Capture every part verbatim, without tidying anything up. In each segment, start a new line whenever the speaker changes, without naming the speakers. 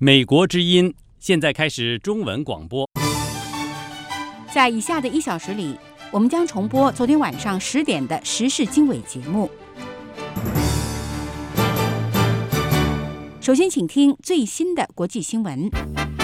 美国之音现在开始中文广播。
在以下的一小时里，我们将重播昨天晚上十点的时事经纬节目。首先，请听最新的国际新闻。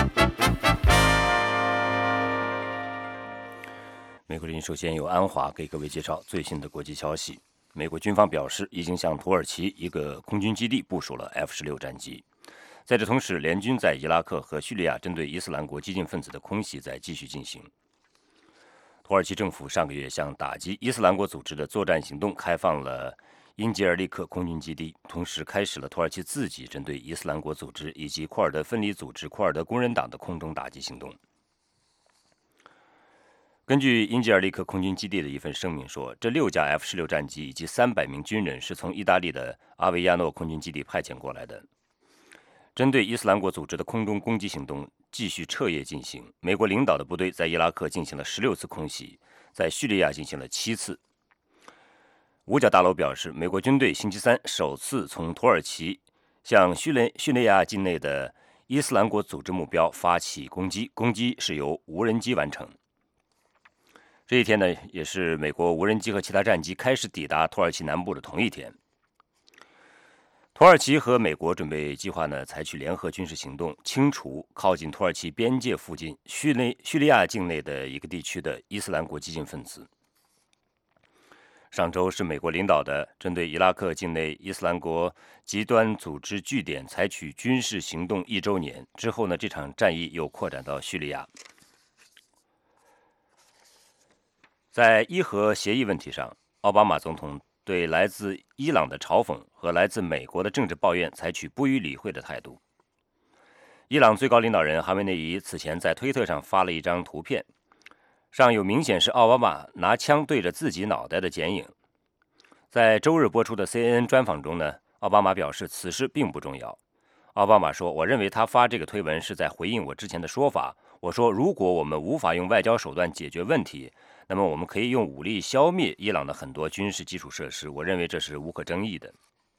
美国之音首先由安华给各位介绍最新的国际消息。美国军方表示，已经向土耳其一个空军基地部署了 F 十六 战机。在这同时，联军在伊拉克和叙利亚针对伊斯兰国激进分子的空袭在继续进行。土耳其政府上个月向打击伊斯兰国组织的作战行动开放了因吉尔利克空军基地，同时开始了土耳其自己针对伊斯兰国组织以及库尔德分离组织库尔德工人党的空中打击行动。根据因吉尔利克空军基地的一份声明说，这六架 F 十六 战机以及三百名军人是从意大利的阿维亚诺空军基地派遣过来的。针对伊斯兰国组织的空中攻击行动继续彻夜进行，美国领导的部队在伊拉克进行了十六次空袭，在叙利亚进行了七次。五角大楼表示，美国军队星期三首次从土耳其向叙利叙利亚境内的伊斯兰国组织目标发起攻击，攻击是由无人机完成。这一天呢，也是美国无人机和其他战机开始抵达土耳其南部的同一天。土耳其和美国准备计划呢，采取联合军事行动，清除靠近土耳其边界附近叙利叙利亚境内的一个地区的伊斯兰国激进分子。上周是美国领导的针对伊拉克境内伊斯兰国极端组织据点采取军事行动一周年之后呢，这场战役又扩展到叙利亚。在伊核协议问题上，奥巴马总统对来自伊朗的嘲讽和来自美国的政治抱怨采取不予理会的态度。伊朗最高领导人哈梅内伊此前在推特上发了一张图片，上有明显是奥巴马拿枪对着自己脑袋的剪影。在周日播出的 C N N 专访中呢，奥巴马表示此事并不重要。奥巴马说，我认为他发这个推文是在回应我之前的说法，我说如果我们无法用外交手段解决问题，那么我们可以用武力消灭伊朗的很多军事基础设施，我认为这是无可争议的。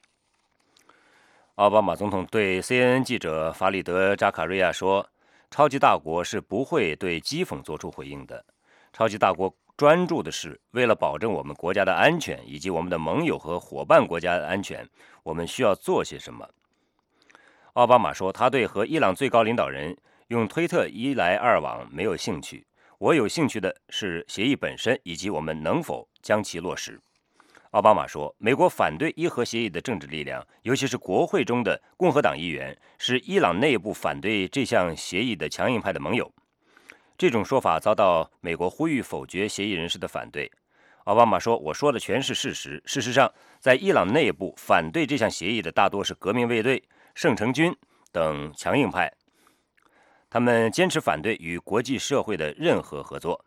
奥巴马总统对 C N N 记者法里德·扎卡瑞亚说，超级大国是不会对讥讽做出回应的，超级大国专注的是为了保证我们国家的安全以及我们的盟友和伙伴国家的安全，我们需要做些什么。奥巴马说，他对和伊朗最高领导人用推特一来二往没有兴趣，我有兴趣的是协议本身以及我们能否将其落实。奥巴马说，美国反对伊核协议的政治力量，尤其是国会中的共和党议员，是伊朗内部反对这项协议的强硬派的盟友。这种说法遭到美国呼吁否决协议人士的反对。奥巴马说，我说的全是事实。事实上，在伊朗内部反对这项协议的大多是革命卫队、圣城军等强硬派，他们坚持反对与国际社会的任何合作。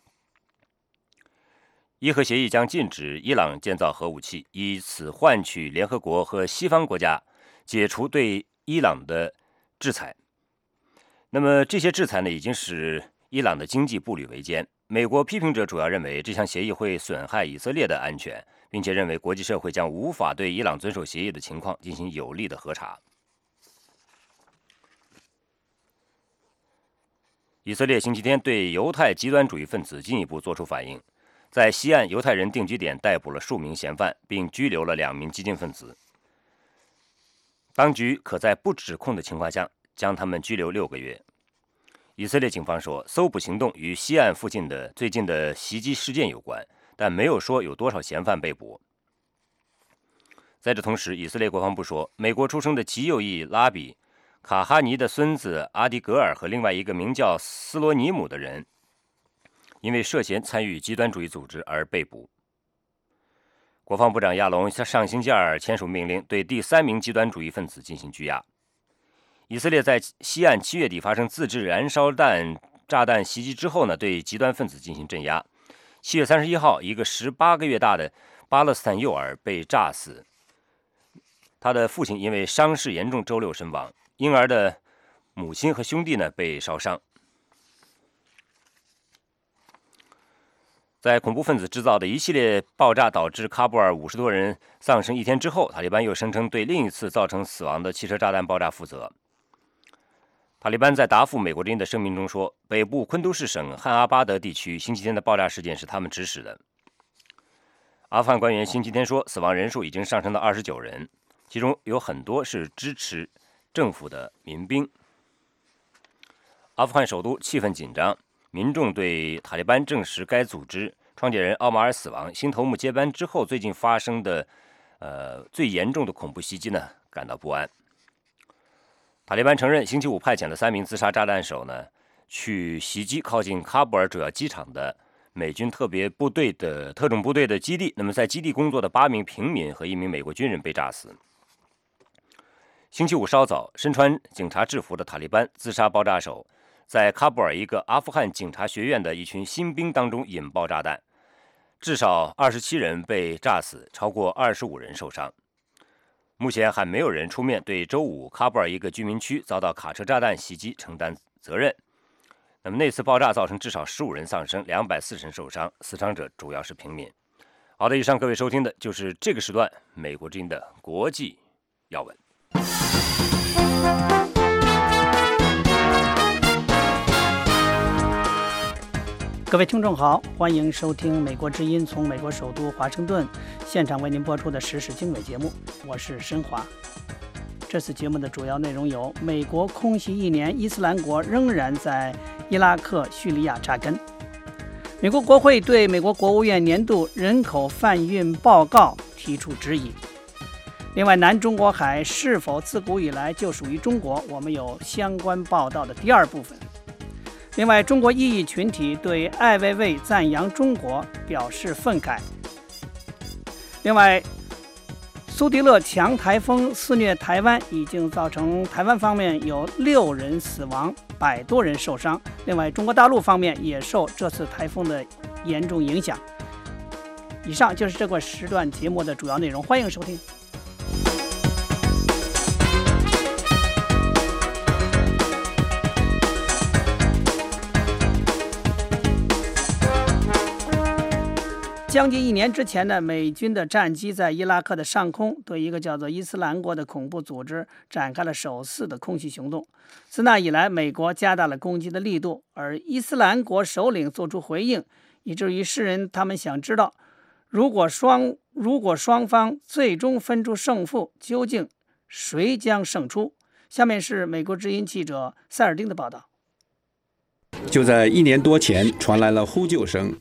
伊核协议将禁止伊朗建造核武器，以此换取联合国和西方国家解除对伊朗的制裁。那么这些制裁呢，已经使伊朗的经济步履维艰。美国批评者主要认为这项协议会损害以色列的安全，并且认为国际社会将无法对伊朗遵守协议的情况进行有力的核查。以色列星期天对犹太极端主义分子进一步作出反应，在西岸犹太人定居点逮捕了数名嫌犯，并拘留了两名激进分子。当局可在不指控的情况下将他们拘留六个月。以色列警方说，搜捕行动与西岸附近的最近的袭击事件有关，但没有说有多少嫌犯被捕。在这同时，以色列国防部说，美国出生的极右翼拉比卡哈尼的孙子阿迪格尔和另外一个名叫斯罗尼姆的人，因为涉嫌参与极端主义组织而被捕。国防部长亚龙上星期二签署命令，对第三名极端主义分子进行拘押。以色列在西岸七月底发生自制燃烧弹炸弹袭击之后呢，对极端分子进行镇压。七月三十一号，一个十八个月大的巴勒斯坦幼儿被炸死，他的父亲因为伤势严重，周六身亡。婴儿的母亲和兄弟呢被烧伤。在恐怖分子制造的一系列爆炸导致喀布尔五十多人丧生一天之后，塔利班又声称对另一次造成死亡的汽车炸弹爆炸负责。 塔利班在答复美国之音的声明中说，北部昆都士省汉阿巴德地区星期天的爆炸事件是他们指使的。阿富汗官员星期天说，死亡人数已经上升到二十九人，其中有很多是支持政府的民兵。阿富汗首都气氛紧张，民众对塔利班证实该组织创建人奥马尔死亡、新头目接班之后最近发生的呃最严重的恐怖袭击呢感到不安。塔利班承认星期五派遣了三名自杀炸弹手呢去袭击靠近喀布尔主要机场的美军特别部队的特种部队的基地。那么在基地工作的八名平民和一名美国军人被炸死。星期五稍早，身穿警察制服的塔利班自杀爆炸手在喀布尔一个阿富汗警察学院的一群新兵当中引爆炸弹，至少二十七人被炸死，超过二十五人受伤。目前还没有人出面对周五喀布尔一个居民区遭到卡车炸弹袭击承担责任。那么那次爆炸造成至少十五人丧生，两百四十人受伤，死伤者主要是平民。好的，以上各位收听的就是这个时段美国之音的国际要闻。
各位听众好，欢迎收听美国之音从美国首都华盛顿现场为您播出的时事经纬节目，我是申华。这次节目的主要内容有：美国空袭一年，伊斯兰国仍然在伊拉克、叙利亚扎根；美国国会对美国国务院年度人口贩运报告提出质疑；另外，南中国海是否自古以来就属于中国？我们有相关报道的第二部分。另外，中国异议群体对艾未未赞扬中国表示愤慨。另外，苏迪勒强台风肆虐台湾，已经造成台湾方面有六人死亡，百多人受伤。另外，中国大陆方面也受这次台风的严重影响。以上就是这个时段节目的主要内容，欢迎收听。将近一年之前呢，美军的战机在伊拉克的上空对一个叫做伊斯兰国的恐怖组织展开了首次的空袭行动。自那以来，美国加大了攻击的力度，而伊斯兰国首领做出回应，以至于世人他们想知道，如果双如果双方最终分出胜负，究竟谁将胜出？下面是美国之音记者塞尔丁的报道。
就在一年多前，传来了呼救声。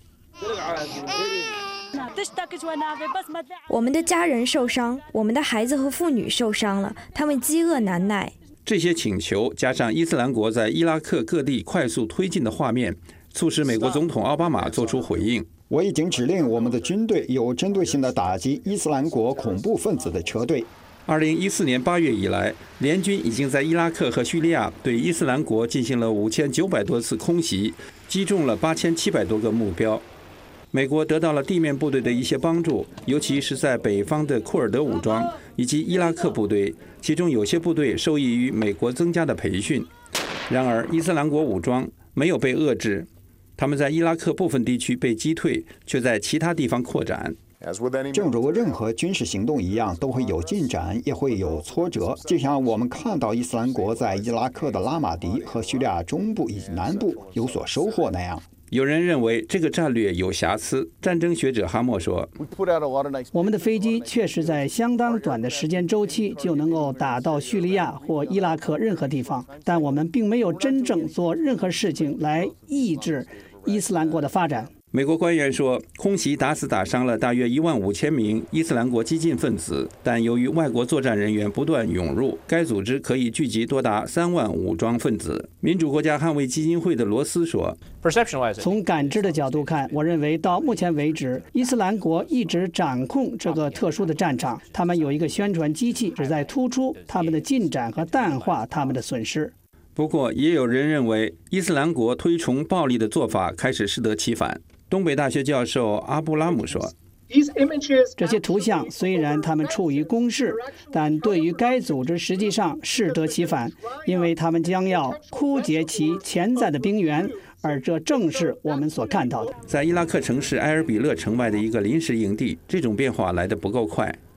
我们的家人受伤，我们的孩子和妇女受伤了，他们饥饿难耐。
这些请求加上伊斯兰国在伊拉克各地快速推进的画面，促使美国总统奥巴马做出回应。
我已经指令我们的军队有针对性地打击伊斯兰国恐怖分子的车队。
二零一四年八月以来，联军已经在伊拉克和叙利亚对伊斯兰国进行了五千九百多次空袭，击中了八千七百多个目标。美国得到了地面部队的一些帮助，尤其是在北方的库尔德武装以及伊拉克部队，其中有些部队受益于美国增加的培训。然而，伊斯兰国武装没有被遏制，他们在伊拉克部分地区被击退，却在其他地方扩展。
正如任何军事行动一样，都会有进展，也会有挫折。就像我们看到伊斯兰国在伊拉克的拉马迪和叙利亚中部以及南部有所收获那样。
有人认为这个战略有瑕疵。战争学者哈默说：“
我们的飞机确实在相当短的时间周期就能够打到叙利亚或伊拉克任何地方，但我们并没有真正做任何事情来抑制伊斯兰国的发展。”
美国官员说，空袭打死打伤了大约一万五千名伊斯兰国激进分子，但由于外国作战人员不断涌入，该组织可以聚集多达三万武装分子。民主国家捍卫基金会的罗斯说：“
从感知的角度看，我认为到目前为止，伊斯兰国一直掌控这个特殊的战场。他们有一个宣传机器，旨在突出他们的进展和淡化他们的损失。”
不过，也有人认为伊斯兰国推崇暴力的做法开始适得其反。东北大学教授阿布拉姆说：“
这些图像虽然他们处于公示，但对于该组织实际上适得其反，因为他们将要枯竭其潜在的兵源，而这正是我们所看到的。”
在伊拉克城市埃尔比勒城外的一个临时营地，这种变化来得不够快。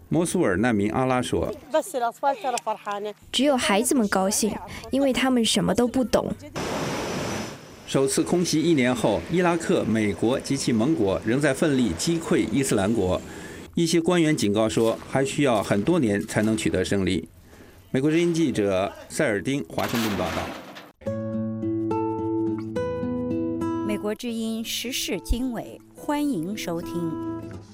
摩苏尔难民阿拉说：“
只有孩子们高兴，因为他们什么都不懂。”
首次空袭一年后，伊拉克、美国及其盟国仍在奋力击溃伊斯兰国。一些官员警告说，还需要很多年才能取得胜利。美国之音记者塞尔丁华盛顿报道。
美国之音时事经纬，欢迎收听。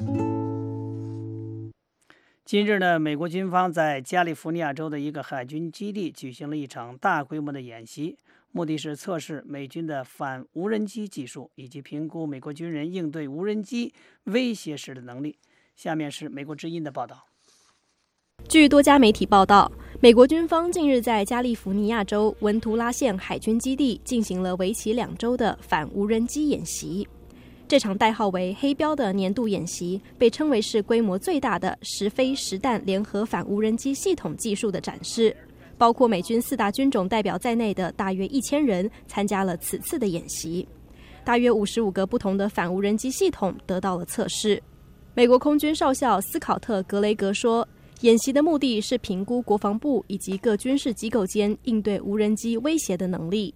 今日呢，美国军方在加利福尼亚州的一个海军基地举行了一场大规模的演习，目的是测试美军的反无人机技术，以及评估美国军人应对无人机威胁时的能力。下面是美国之音的报道。
据多家媒体报道，美国军方近日在加利福尼亚州文图拉县海军基地进行了为期两周的反无人机演习。这场代号为黑标的年度演习被称为是规模最大的实飞实弹联合反无人机系统技术的展示，包括美军四大军种代表在内的大约一千人参加了此次的演习。大约五十五个不同的反无人机系统得到了测试。美国空军少校斯考特·格雷格说，演习的目的是评估国防部以及各军事机构间应对无人机威胁的能力。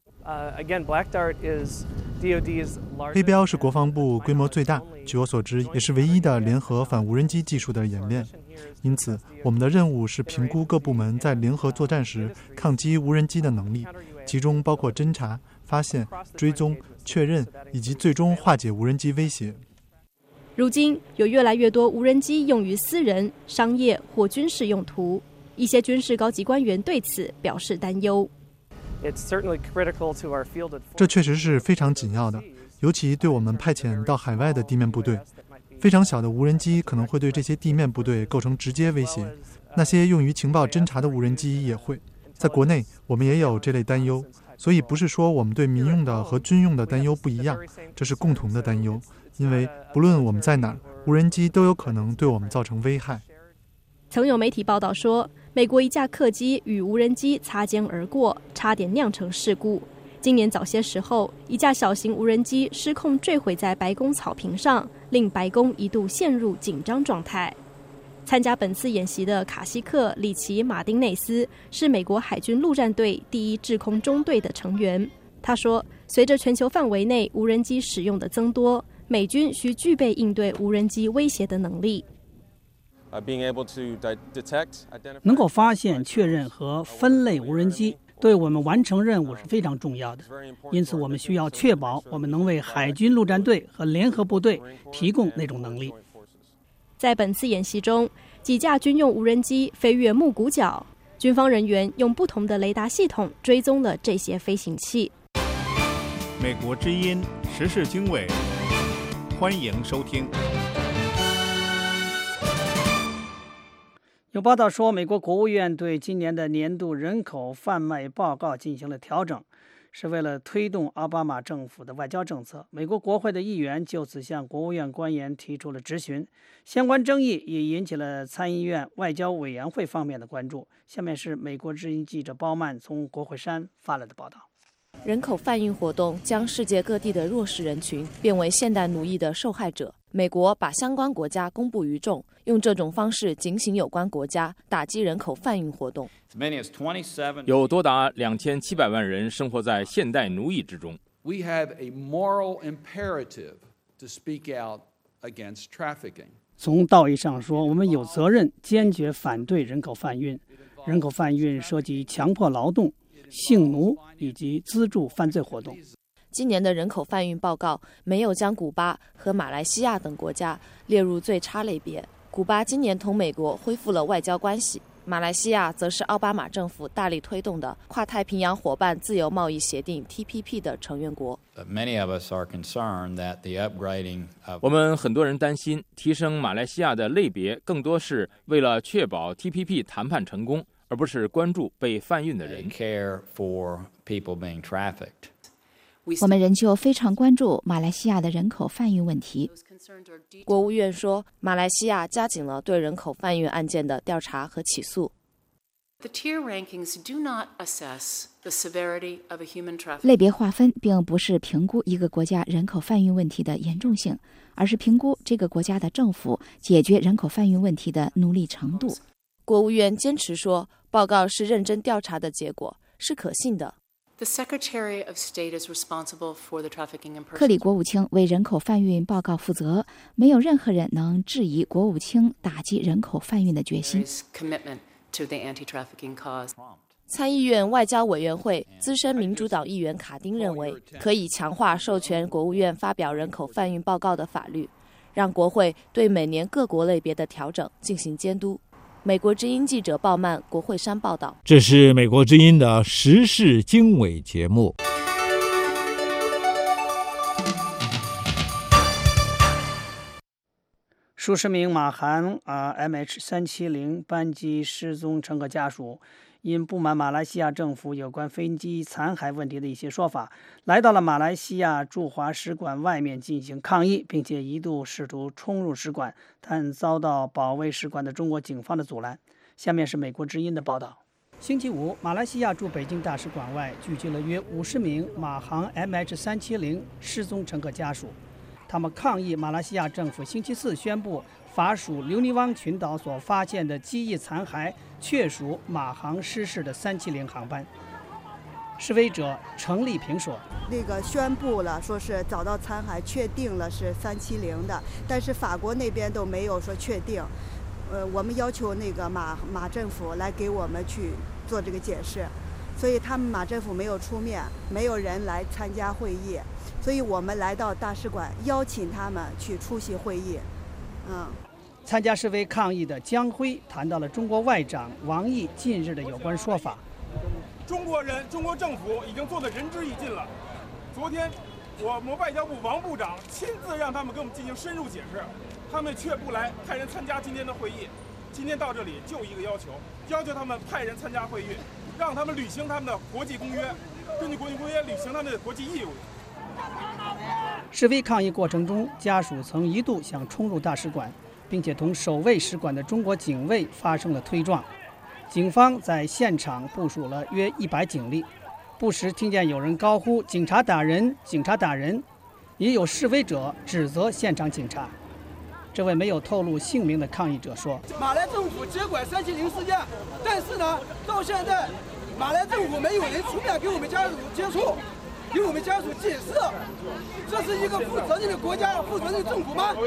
黑标是国防部规模最大，据我所知也是唯一的联合反无人机技术的演练。因此，我们的任务是评估各部门在联合作战时抗击无人机的能力，其中包括侦察、发现、追踪、确认以及最终化解无人机威胁。
如今，有越来越多无人机用于私人、商业或军事用途，一些军事高级官员对此表示担忧。
这确实是非常紧要的，尤其对我们派遣到海外的地面部队。非常小的无人机可能会对这些地面部队构成直接威胁，那些用于情报侦察的无人机也会。在国内，我们也有这类担忧，所以不是说我们对民用的和军用的担忧不一样，这是共同的担忧，因为不论我们在哪儿，无人机都有可能对我们造成危害。
曾有媒体报道说，美国一架客机与无人机擦肩而过，差点酿成事故。今年早些时候，一架小型无人机失控坠毁在白宫草坪上，令白宫一度陷入紧张状态。参加本次演习的卡西克·里奇·马丁内斯是美国海军陆战队第一制空中队的成员。他说，随着全球范围内无人机使用的增多，美军需具备应对无人机威胁的能力。
能够发现、确认和分类无人机，对我们完成任务是非常重要的。因此，我们需要确保我们能为海军陆战队和联合部队提供那种能力。
在本次演习中，几架军用无人机飞越木谷角，军方人员用不同的雷达系统追踪了这些飞行器。
美国之音时事经纬，欢迎收听。
有报道说，美国国务院对今年的年度人口贩卖报告进行了调整，是为了推动奥巴马政府的外交政策。美国国会的议员就此向国务院官员提出了质询，相关争议也引起了参议院外交委员会方面的关注。下面是美国之音记者包曼从国会山发来的报道。
人口贩运活动将世界各地的弱势人群变为现代奴役的受害者。美国把相关国家公布于众，用这种方式警醒有关国家，打击人口贩运活动。
有多达两千七百万人生活在现代奴役之中。
We have a moral imperative to speak out against trafficking.
从道义上说，我们有责任坚决反对人口贩运。人口贩运涉及强迫劳动、性奴以及资助犯罪活动。
今年的人口贩运报告没有将古巴和马来西亚等国家列入最差类别。古巴今年同美国恢复了外交关系，马来西亚则是奥巴马政府大力推动的跨太平洋伙伴自由贸易协定 T P P 的成员国。
我们很多人担心，提升马来西亚的类别更多是为了确保 T P P 谈判成功，而不是关注被贩运的人。
我们仍旧非常关注马来西亚的人口贩运问题。
国务院说，马来西亚加紧了对人口贩运案件的调查和起诉。
类别划分并不是评估一个国家人口贩运问题的严重性，而是评估这个国家的政府解决人口贩运问题的努力程度。
国务院坚持说，报告是认真调查的结果，是可信的。
克里国务卿为人口贩运报告负责，没有任何人能质疑国务卿打击人口贩运的决心。
参议院外交委员会资深民主党议员卡丁认为，可以强化授权国务院发表人口贩运报告的法律，让国会对每年各国类别的调整进行监督。美国之音记者鲍曼、国会山报道。
这是美国之音的时事经纬节目。
数十名马航啊 M H 三七零 班机失踪乘客家属因不满马来西亚政府有关飞机残骸问题的一些说法，来到了马来西亚驻华使馆外面进行抗议，并且一度试图冲入使馆，但遭到保卫使馆的中国警方的阻拦。下面是美国之音的报道。星期五，马来西亚驻北京大使馆外聚集了约五十名马航 M H 三七零 失踪乘客家属，他们抗议马来西亚政府星期四宣布法属留尼汪群岛所发现的机翼残骸确属马航失事的三七零航班。示威者程丽萍说：“
那个宣布了，说是找到残骸，确定了是三七零的，但是法国那边都没有说确定。呃，我们要求那个马马政府来给我们去做这个解释，所以他们马政府没有出面，没有人来参加会议，所以我们来到大使馆邀请他们去出席会议。嗯。”
参加示威抗议的江辉谈到了中国外长王毅近日的有关说法。
中国人、中国政府已经做得仁至义尽了。昨天，我们外交部王部长亲自让他们给我们进行深入解释，他们却不来派人参加今天的会议。今天到这里就一个要求，要求他们派人参加会议，让他们履行他们的国际公约，根据国际公约履行他们的国际义务。
示威抗议过程中，家属曾一度想冲入大使馆，并且同守卫使馆的中国警卫发生了推撞，警方在现场部署了约一百警力，不时听见有人高呼“警察打人，警察打人”，也有示威者指责现场警察。这位没有透露姓名的抗议者说：“
马来政府接管三七零事件，但是呢，到现在马来政府没有人出面给我们家属接触，给我们家属解释，这是一个负责任的国家、负责任的政府吗？”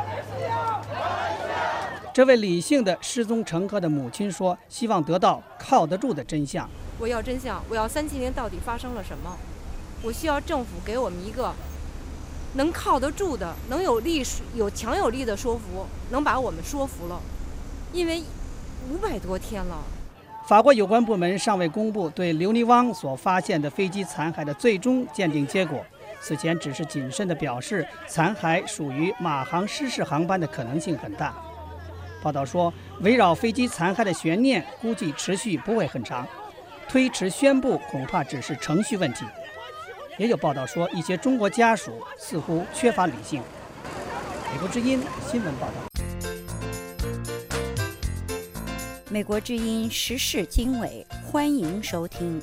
这位李姓的失踪乘客的母亲说：“希望得到靠得住的真相。
我要真相，我要三七零到底发生了什么？我需要政府给我们一个能靠得住的、能有力、有强有力的说服，能把我们说服了。因为五百多天了。”
法国有关部门尚未公布对留尼汪所发现的飞机残骸的最终鉴定结果，此前只是谨慎地表示残骸属于马航失事航班的可能性很大。报道说，围绕飞机残骸的悬念估计持续不会很长，推迟宣布恐怕只是程序问题。也有报道说，一些中国家属似乎缺乏理性。美国之音新闻报道。
美国之音时事经纬，欢迎收听。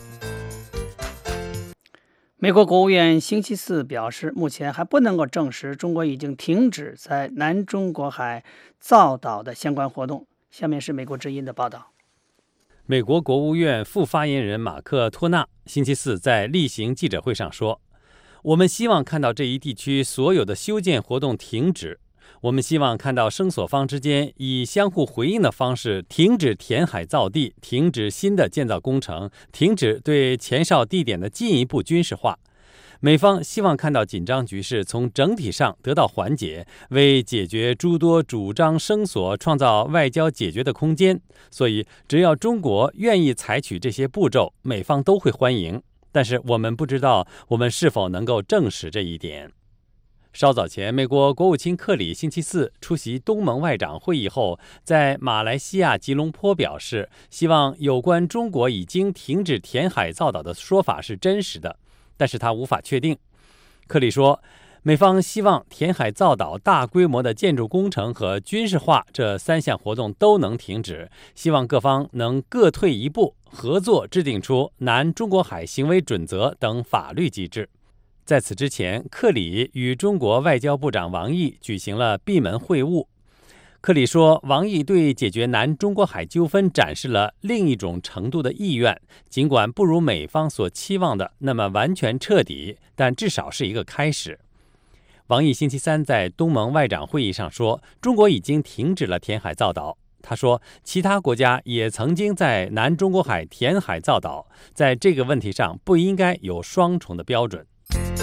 美国国务院星期四表示，目前还不能够证实中国已经停止在南中国海造岛的相关活动。下面是美国之音的报道。
美国国务院副发言人马克·托纳星期四在例行记者会上说：“我们希望看到这一地区所有的修建活动停止。我们希望看到声索方之间以相互回应的方式停止填海造地，停止新的建造工程，停止对前哨地点的进一步军事化。美方希望看到紧张局势从整体上得到缓解，为解决诸多主张声索创造外交解决的空间。所以，只要中国愿意采取这些步骤，美方都会欢迎。但是我们不知道我们是否能够证实这一点。”稍早前，美国国务卿克里星期四出席东盟外长会议后，在马来西亚吉隆坡表示，希望有关中国已经停止填海造岛的说法是真实的，但是他无法确定。克里说， 美方希望填海造岛、大规模的建筑工程和军事化这三项活动都能停止，希望各方能各退一步，合作制定出南中国海行为准则等法律机制。在此之前，克里与中国外交部长王毅举行了闭门会晤。克里说，王毅对解决南中国海纠纷展示了另一种程度的意愿，尽管不如美方所期望的那么完全彻底，但至少是一个开始。王毅星期三在东盟外长会议上说，中国已经停止了填海造岛。他说，其他国家也曾经在南中国海填海造岛，在这个问题上不应该有双重的标准。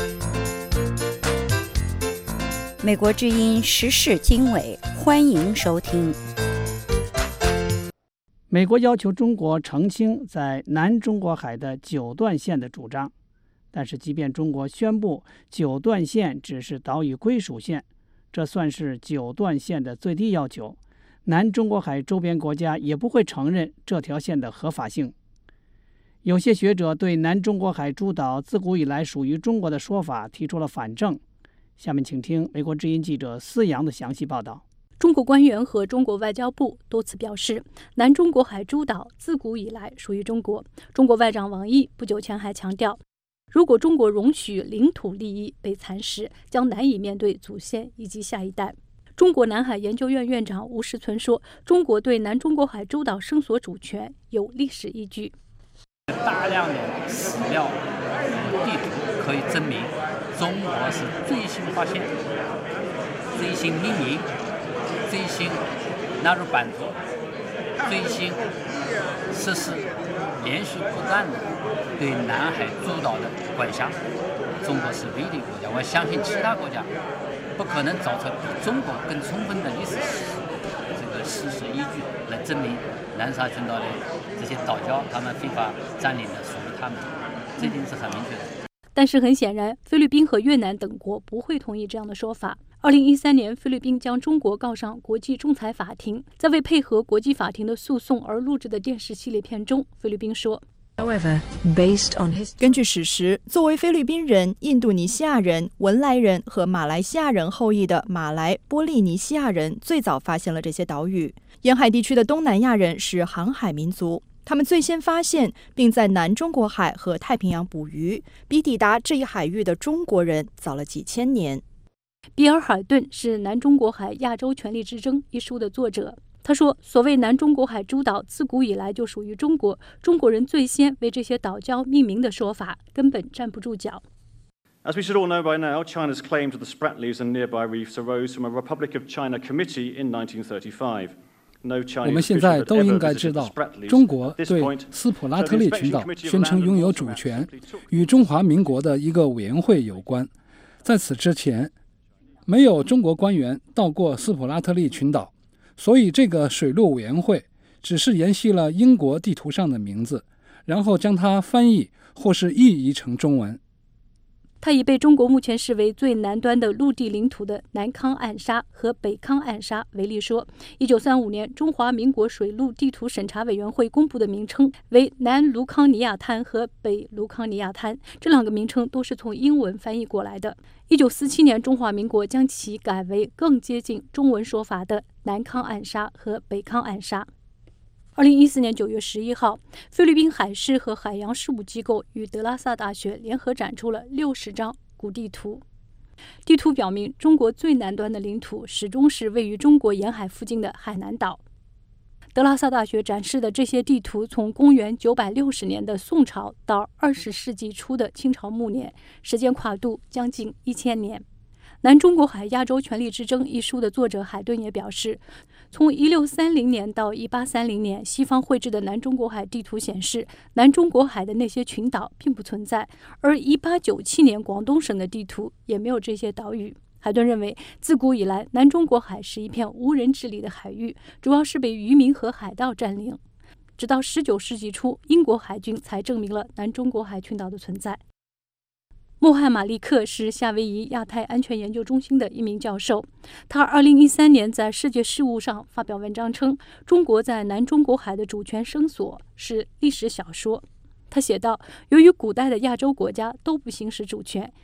美国之音时事经纬，欢迎收听。
美国要求中国澄清在南中国海的九段线的主张，但是即便中国宣布九段线只是岛屿归属线，这算是九段线的最低要求，南中国海周边国家也不会承认这条线的合法性。有些学者对南中国海诸岛自古以来属于中国的说法提出了反证。下面请听美国之音记者思阳的详细报道。
中国官员和中国外交部多次表示，南中国海诸岛自古以来属于中国。中国外长王毅不久前还强调，如果中国容许领土利益被蚕食，将难以面对祖先以及下一代。中国南海研究院院长吴世存说，中国对南中国海诸岛声索主权有历史依据。
大量的史料、地图可以证明，中国是最新发现、最新命名、最新纳入版图、最新实施连续不断的对南海诸岛的管辖。中国是唯一的国家，我相信其他国家不可能找出比中国更充分的历史这个事实依据来证明南沙群岛的这些岛礁他们非法占领的属于他们，这点是很明确的。
但是很显然，菲律宾和越南等国不会同意这样的说法。二零一三年，菲律宾将中国告上国际仲裁法庭。在为配合国际法庭的诉讼而录制的电视系列片中，菲律宾说，
根据史实，作为菲律宾人、印度尼西亚人、文莱人和马来西亚人后裔的马来波利尼西亚人最早发现了这些岛屿。沿海地区的东南亚人是航海民族，他们最先发现并在南中国海和太平洋捕鱼，比抵达这一海域的中国人早了几千年。
比尔·海顿是《南中国海亚洲权力之争》一书的作者。他说，所谓南中国海诸岛自古以来就属于中国，中国人最先为这些岛礁命名的说法根本站不住脚。
As we should all know by now, China's claim to the Spratlys and nearby reefs arose from a Republic of China committee in nineteen thirty-five.
我们现在都应该知道，中国对斯普拉特利群岛宣称拥有主权，与中华民国的一个委员会有关。在此之前，没有中国官员到过斯普拉特利群岛，所以这个水陆委员会只是沿袭了英国地图上的名字，然后将它翻译或是译译成中文。
它以被中国目前视为最南端的陆地领土的南康暗沙和北康暗沙为例说，一九三五年中华民国水陆地图审查委员会公布的名称为南卢康尼亚滩和北卢康尼亚滩，这两个名称都是从英文翻译过来的。一九四七年，中华民国将其改为更接近中文说法的南康暗沙和北康暗沙。二零一四年九月十一号，菲律宾海事和海洋事务机构与德拉萨大学联合展出了六十张古地图。地图表明，中国最南端的领土始终是位于中国沿海附近的海南岛。德拉萨大学展示的这些地图，从公元九百六十年的宋朝到二十世纪初的清朝末年，时间跨度将近一千年。《南中国海亚洲权力之争》一书的作者海顿也表示，从一六三零年到一八三零年，西方绘制的南中国海地图显示，南中国海的那些群岛并不存在，而一八九七年广东省的地图也没有这些岛屿。海顿认为，自古以来，南中国海是一片无人治理的海域，主要是被渔民和海盗占领。直到十九世纪初，英国海军才证明了南中国海群岛的存在。穆罕马利克是夏威夷亚太安全研究中心的一名教授，他二零一三年在世界事务上发表文章称，中国在南中国海的主权声索是历史小说。他写道，由于古代的亚洲国家都不行使主权，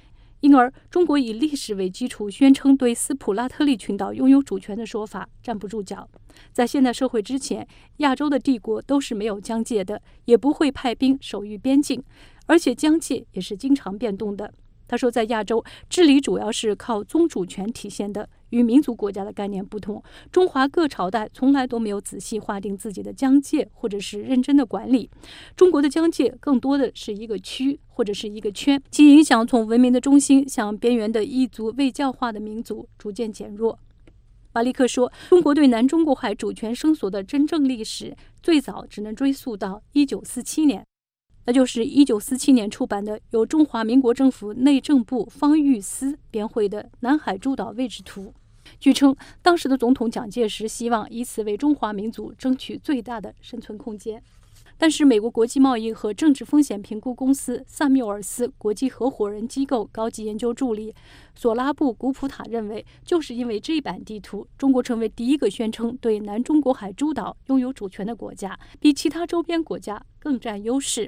因而中国以历史为基础宣称对斯普拉特利群岛拥有主权的说法站不住脚。在现代社会之前，亚洲的帝国都是没有疆界的，也不会派兵守御边境，而且疆界也是经常变动的。他说，在亚洲，治理主要是靠宗主权体现的，与民族国家的概念不同。中华各朝代从来都没有仔细划定自己的疆界，或者是认真的管理。中国的疆界更多的是一个区或者是一个圈，其影响从文明的中心向边缘的异族未教化的民族逐渐减弱。马利克说，中国对南中国海主权声索的真正历史，最早只能追溯到一九四七年。那就是一九四七年出版的由中华民国政府内政部方玉思编绘的《南海诸岛位置图》。据称，当时的总统蒋介石希望以此为中华民族争取最大的生存空间。但是，美国国际贸易和政治风险评估公司萨缪尔斯国际合伙人机构高级研究助理索拉布古普塔认为，就是因为这版地图，中国成为第一个宣称对南中国海诸岛拥有主权的国家，比其他周边国家更占优势。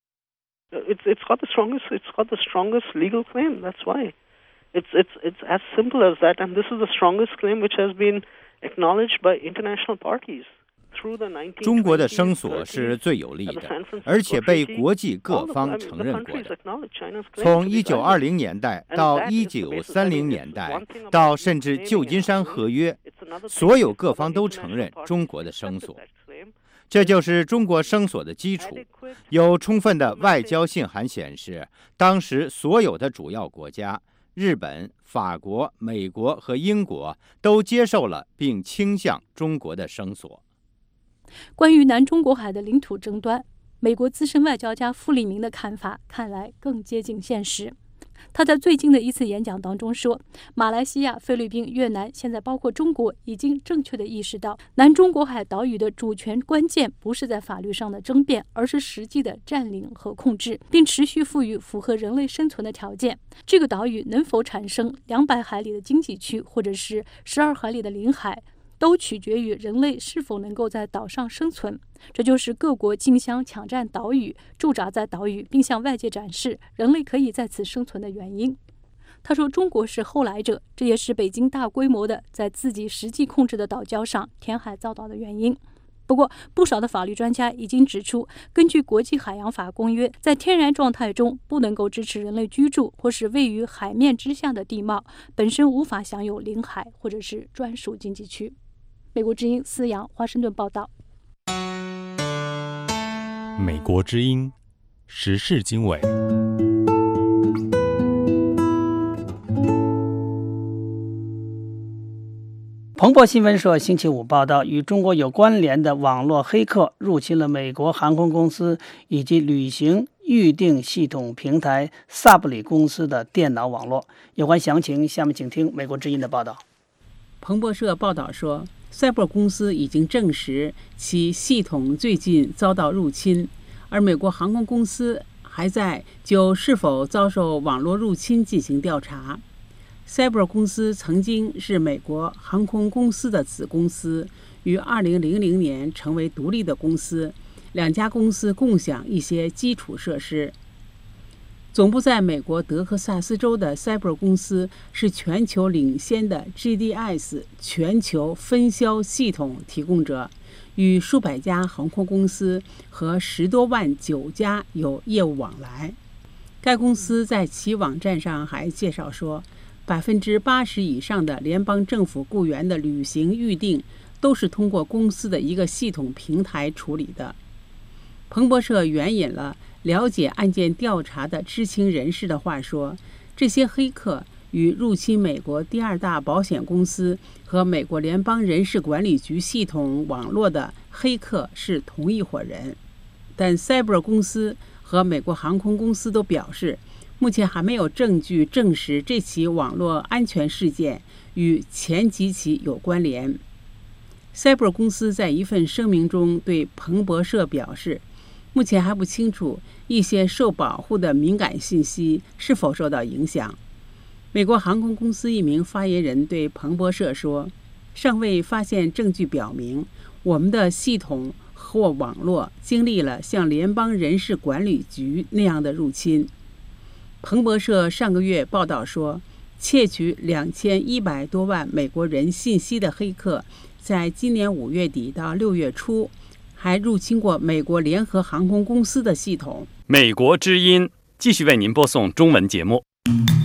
It's it's got the strongest it's got the strongest legal claim. That's why. It's it's it's as simple as that. And this is the strongest claim which has been acknowledged by international parties.
中国的声索是最有力的，而且被国际各方承认过的。从一九二零年代到一九三零年代，到甚至旧金山合约，所有各方都承认中国的声索。这就是中国声索的基础。有充分的外交信函显示，当时所有的主要国家，日本、法国、美国和英国都接受了并倾向中国的声索。
关于南中国海的领土争端，美国资深外交家傅立明的看法看来更接近现实。他在最近的一次演讲当中说，马来西亚、菲律宾、越南，现在包括中国，已经正确地意识到，南中国海岛屿的主权关键不是在法律上的争辩，而是实际的占领和控制，并持续赋予符合人类生存的条件。这个岛屿能否产生两百海里的经济区，或者是十二海里的领海，都取决于人类是否能够在岛上生存。这就是各国竞相抢占岛屿、驻扎在岛屿，并向外界展示人类可以在此生存的原因。他说，中国是后来者，这也是北京大规模的在自己实际控制的岛礁上填海造岛的原因。不过，不少的法律专家已经指出，根据国际海洋法公约，在天然状态中不能够支持人类居住或是位于海面之下的地貌，本身无法享有领海或者是专属经济区。美国之音思阳，华盛顿报道。
美国之音时事经纬。
彭博新闻社星期五报道，与中国有关联的网络黑客入侵了美国航空公司以及旅行预订系统平台萨布里公司的电脑网络。有关详情，下面请听美国之音的报道。
彭博社报道说，赛博公司已经证实其系统最近遭到入侵，而美国航空公司还在就是否遭受网络入侵进行调查。赛博公司曾经是美国航空公司的子公司，于二零零零年成为独立的公司，两家公司共享一些基础设施。总部在美国德克萨斯州的 Cyber 公司是全球领先的 G D S 全球分销系统提供者，与数百家航空公司和十多万酒家有业务往来。该公司在其网站上还介绍说，百分之八十以上的联邦政府雇员的旅行预订都是通过公司的一个系统平台处理的。彭博社援引了了解案件调查的知情人士的话说，这些黑客与入侵美国第二大保险公司和美国联邦人事管理局系统网络的黑客是同一伙人。但 Cyber 公司和美国航空公司都表示，目前还没有证据证实这起网络安全事件与前几起有关联。Cyber 公司在一份声明中对彭博社表示，目前还不清楚一些受保护的敏感信息是否受到影响。美国航空公司一名发言人对彭博社说，尚未发现证据表明我们的系统或网络经历了像联邦人事管理局那样的入侵。 彭博社上个月报道说，窃取两千一百多万美国人信息的黑客，在今年五月底到六月初，还入侵过美国联合航空公司的系统。
美国之音继续为您播送中文节目。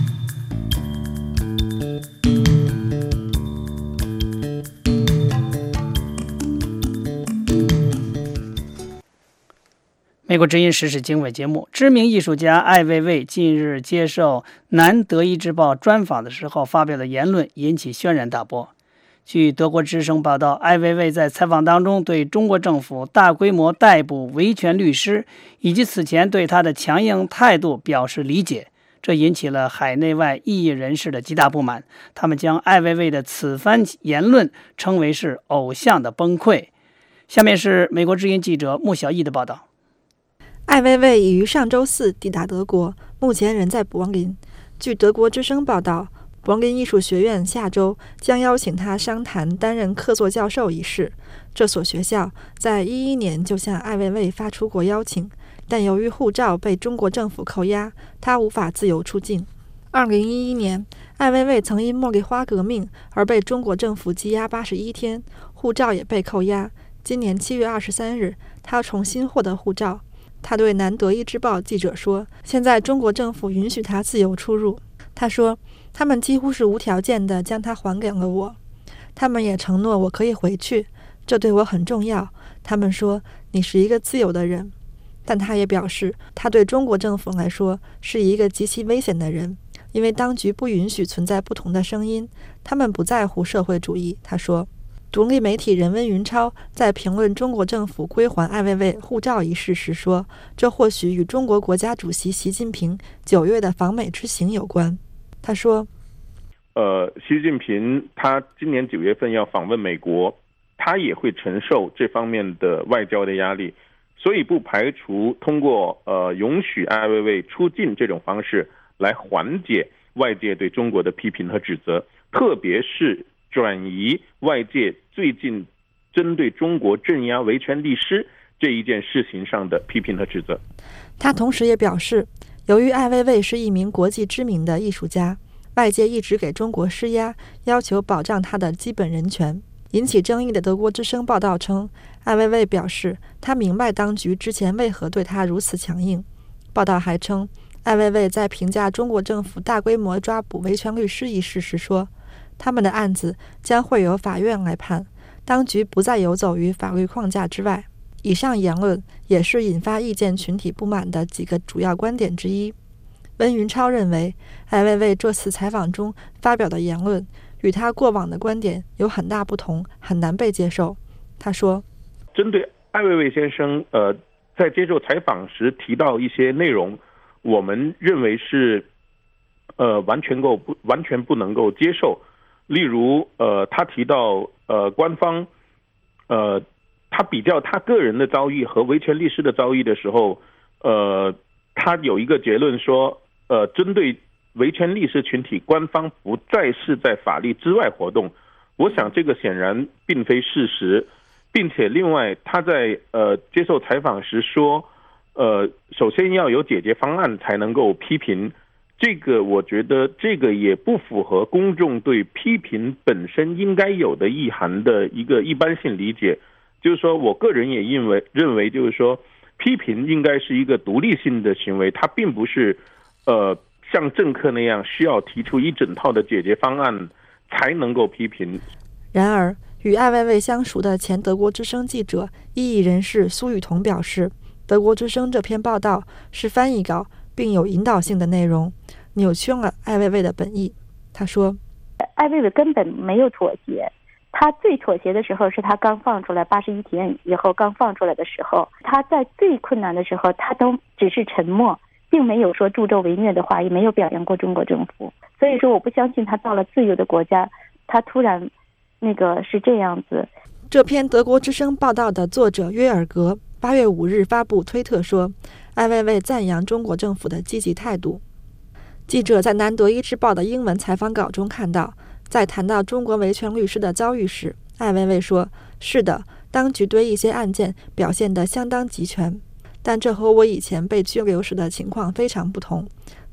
美国之音时事经纬节目，知名艺术家艾未未近日接受南德意志报专访的时候发表的言论引起轩然大波。据德国之声报道，艾未未在采访当中对中国政府大规模逮捕维权律师以及此前对他的强硬态度表示理解，这引起了海内外异议人士的极大不满，他们将艾未未的此番言论称为是偶像的崩溃。下面是美国之音记者穆小艺的报道。
艾未未已于上周四抵达德国，目前人在柏林。据德国之声报道，柏林艺术学院下周将邀请他商谈担任客座教授一事。这所学校在一一年就向艾未未发出过邀请，但由于护照被中国政府扣押，他无法自由出境。二零一一年，艾未未曾因茉莉花革命而被中国政府羁押八十一天，护照也被扣押。今年七月二十三日，他重新获得护照。他对南德意志报记者说，现在中国政府允许他自由出入。他说，他们几乎是无条件地将他还给了我，他们也承诺我可以回去，这对我很重要。他们说，你是一个自由的人。但他也表示，他对中国政府来说是一个极其危险的人，因为当局不允许存在不同的声音，他们不在乎社会主义。他说，独立媒体人温云超在评论中国政府归还艾未未护照一事时说，这或许与中国国家主席习近平九月的访美之行有关。他说，
呃，习近平他今年九月份要访问美国，他也会承受这方面的外交的压力，所以不排除通过呃允许艾未未出境这种方式来缓解外界对中国的批评和指责，特别是转移外界最近针对中国镇压维权律师这一件事情上的批评和指责。
他同时也表示，由于艾未未是一名国际知名的艺术家，外界一直给中国施压，要求保障他的基本人权。引起争议的德国之声报道称，艾未未表示他明白当局之前为何对他如此强硬。报道还称，艾未未在评价中国政府大规模抓捕维权律师一事时说，他们的案子将会由法院来判，当局不再游走于法律框架之外。以上言论也是引发意见群体不满的几个主要观点之一。温云超认为，艾未未这次采访中发表的言论与他过往的观点有很大不同，很难被接受。他说，
针对艾未未先生呃，在接受采访时提到一些内容，我们认为是呃完全够不完全不能够接受。例如呃他提到呃官方呃他比较他个人的遭遇和维权律师的遭遇的时候，呃他有一个结论说，呃针对维权律师群体，官方不再是在法律之外活动。我想这个显然并非事实，并且另外他在呃接受采访时说，呃首先要有解决方案才能够批评。这个我觉得这个也不符合公众对批评本身应该有的意涵的一个一般性理解。就是说我个人也认为认为就是说批评应该是一个独立性的行为，它并不是呃像政客那样需要提出一整套的解决方案才能够批评。
然而，与艾未未相熟的前德国之声记者、异议人士苏雨桐表示，德国之声这篇报道是翻译稿，并有引导性的内容，扭曲了艾未未的本意。他说，
艾未未根本没有妥协，他最妥协的时候是他刚放出来八十一天以后刚放出来的时候，他在最困难的时候他都只是沉默，并没有说助纣为虐的话，也没有表扬过中国政府。所以说我不相信他到了自由的国家，他突然那个是这样子。
这篇德国之声报道的作者约尔格八月五日发布推特说，艾未未赞扬中国政府的积极态度。记者在南德意志报的英文采访稿中看到，在谈到中国维权律师的遭遇时，艾未未说，是的，当局对一些案件表现得相当集权，但这和我以前被拘留时的情况非常不同。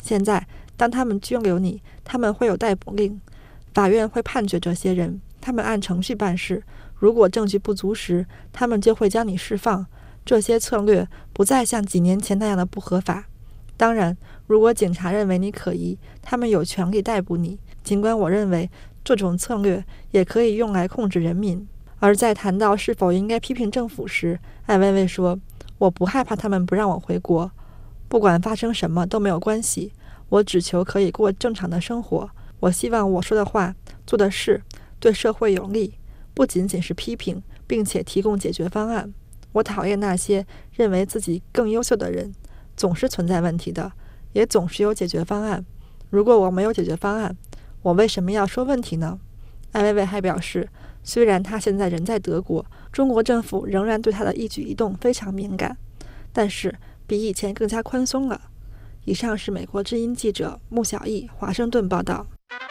现在，当他们拘留你，他们会有逮捕令，法院会判决这些人，他们按程序办事。如果证据不足时，他们就会将你释放。这些策略不再像几年前那样的不合法。当然，如果警察认为你可疑，他们有权利逮捕你。尽管我认为这种策略也可以用来控制人民。而在谈到是否应该批评政府时，艾薇薇说：“我不害怕他们不让我回国，不管发生什么都没有关系。我只求可以过正常的生活。我希望我说的话、做的事对社会有利，不仅仅是批评，并且提供解决方案。我讨厌那些认为自己更优秀的人。总是存在问题的，也总是有解决方案。如果我没有解决方案，我为什么要说问题呢？”艾薇薇还表示，虽然他现在人在德国，中国政府仍然对他的一举一动非常敏感，但是比以前更加宽松了。以上是美国之音记者穆小艺华盛顿报道。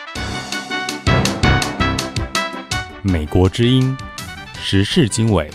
美国之音时事经纬。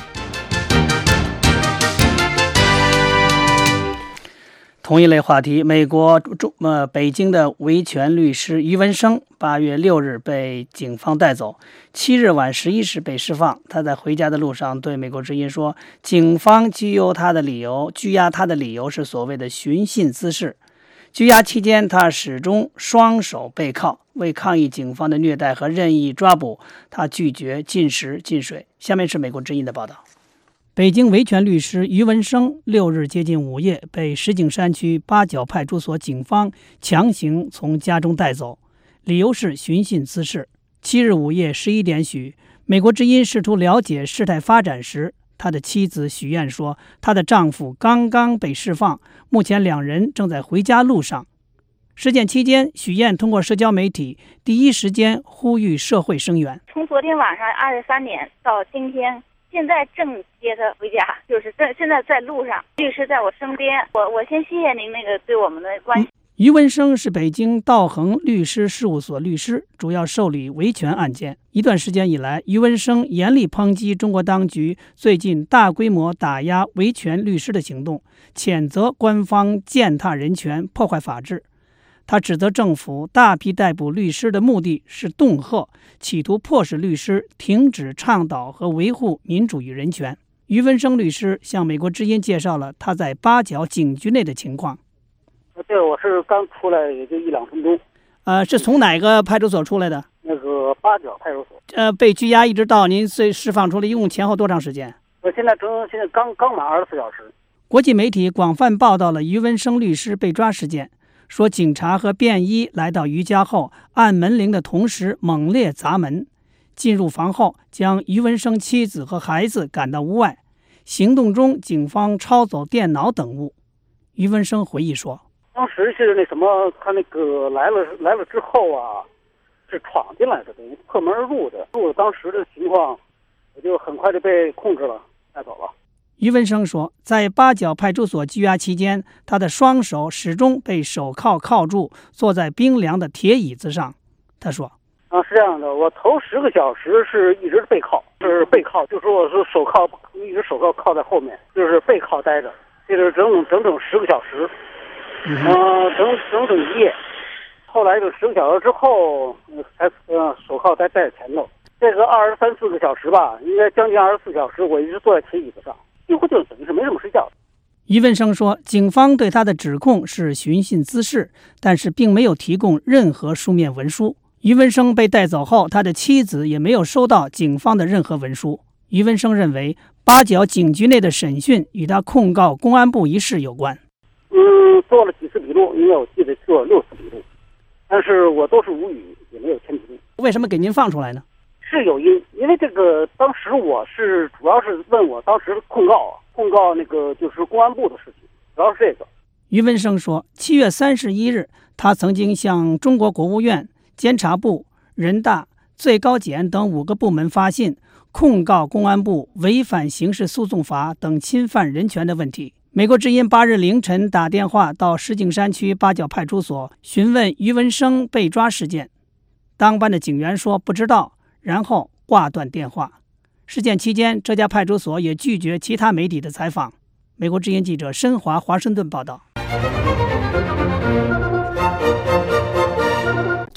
同一类话题，美国中呃北京的维权律师于文生八月六日被警方带走，七日晚十一时被释放。他在回家的路上对美国之音说，警方拘留他的理由，拘押他的理由是所谓的寻衅滋事。拘押期间，他始终双手背靠，为抗议警方的虐待和任意抓捕，他拒绝进食进水。下面是美国之音的报道。北京维权律师于文生六日接近午夜被石景山区八角派出所警方强行从家中带走，理由是寻衅滋事。七日午夜十一点许，美国之音试图了解事态发展时，他的妻子许燕说，她的丈夫刚刚被释放，目前两人正在回家路上。事件期间，许燕通过社交媒体第一时间呼吁社会声援。
从昨天晚上二十三点到今天，现在正接他回家，就是在现在在路上，律师在我身边。我我先谢谢您那个对我们的关心。
于文生是北京道恒律师事务所律师，主要受理维权案件。一段时间以来，于文生严厉抨击中国当局最近大规模打压维权律师的行动，谴责官方践踏人权、破坏法治。他指责政府大批逮捕律师的目的是恫吓，企图迫使律师停止倡导和维护民主与人权。于文生律师向美国之音介绍了他在八角警局内的情况。
对，我是刚出来也就一两分钟。
呃，是从哪个派出所出来的？
那个八角派出所。
呃，被拘押一直到您最释放出来，一共前后多长时间？
我现在正现在刚刚满二十四小时。
国际媒体广泛报道了于文生律师被抓事件，说警察和便衣来到于家后，按门铃的同时猛烈砸门，进入房后将于文生妻子和孩子赶到屋外。行动中，警方抄走电脑等物。于文生回忆说，
当时是那什么，他那个来了来了之后啊，是闯进来的，等于破门而入的。入当时的情况，我就很快就被控制了，带走了。
于文生说，在八角派出所拘押期间，他的双手始终被手铐铐住，坐在冰凉的铁椅子上。他说：“
啊，是这样的，我头十个小时是一直背靠，是背靠，就说我是手铐一直手铐靠在后面，就是背靠待着，这是整整整整十个小时。”嗯、呃，整整整一夜，后来就十个小时之后，才呃手铐再戴在前头。这个二十三四个小时吧，应该将近二十四小时，我一直坐在铁椅子上，几乎就等于是没怎么睡觉。
于文生说，警方对他的指控是寻衅滋事，但是并没有提供任何书面文书。于文生被带走后，他的妻子也没有收到警方的任何文书。于文生认为，八角警局内的审讯与他控告公安部一事有关。
嗯，做了几次笔录，因为我记得做了六次笔录，但是我都是无语，也没有签笔录。
为什么给您放出来呢？
是有因，因为这个当时我是主要是问我当时控告控告那个就是公安部的事情，主要是这个。
于文生说，七月三十一日，他曾经向中国国务院、监察部、人大、最高检等五个部门发信，控告公安部违反刑事诉讼法等侵犯人权的问题。美国之音八日凌晨打电话到石景山区八角派出所询问于文生被抓事件，当班的警员说不知道，然后挂断电话。事件期间，这家派出所也拒绝其他媒体的采访。美国之音记者申华华盛顿报道。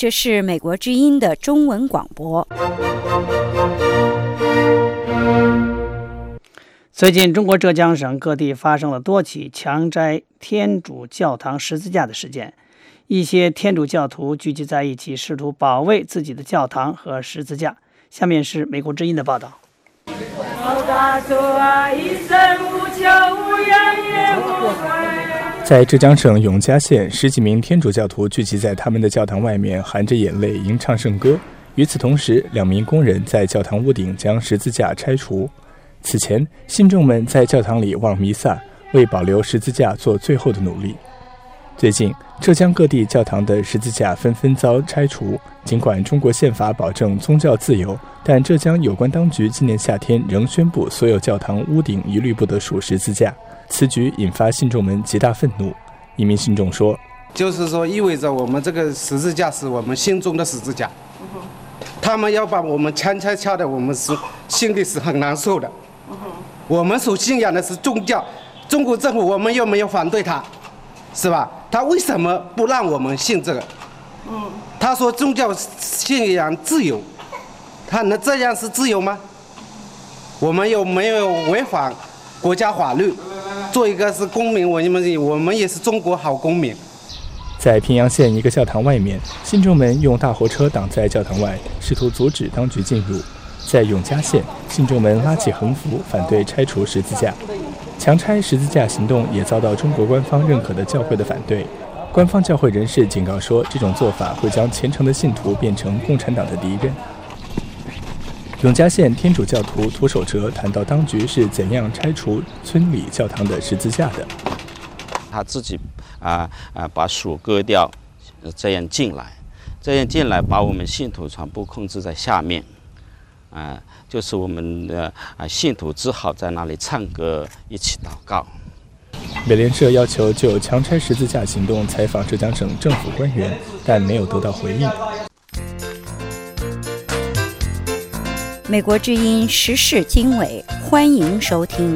这是美国之音的中文广播。
最近，中国浙江省各地发生了多起强摘天主教堂十字架的事件，一些天主教徒聚集在一起，试图保卫自己的教堂和十字架。下面是美国之音的报道。
在浙江省永嘉县，十几名天主教徒聚集在他们的教堂外面，含着眼泪吟唱圣歌。与此同时，两名工人在教堂屋顶将十字架拆除。此前，信众们在教堂里望弥撒，为保留十字架做最后的努力。最近，浙江各地教堂的十字架纷纷遭拆除。尽管中国宪法保证宗教自由，但浙江有关当局今年夏天仍宣布所有教堂屋顶一律不得竖十字架。此举引发信众们极大愤怒。一名信众说：“
就是说，意味着我们这个十字架是我们心中的十字架，他们要把我们枪拆敲的，我们是心里是很难受的。我们所信仰的是宗教，中国政府我们又没有反对他，是吧？他为什么不让我们信这个？他说宗教信仰自由，他能这样是自由吗？我们又没有违反国家法律，做一个是公民，我们我们也是中国好公民。”
在平阳县一个教堂外面，信众们用大货车挡在教堂外，试图阻止当局进入。在永嘉县，信众们拉起横幅反对拆除十字架。强拆十字架行动也遭到中国官方认可的教会的反对。官方教会人士警告说，这种做法会将虔诚的信徒变成共产党的敌人。永嘉县天主教徒涂守哲谈到当局是怎样拆除村里教堂的十字架的。
他自己啊啊把树割掉，这样进来，这样进来把我们信徒全部控制在下面，啊，就是我们的啊信徒只好在那里唱歌，一起祷告。
美联社要求就强拆十字架行动采访浙江省政府官员，但没有得到回应。
美国之音时事经纬，欢迎收听。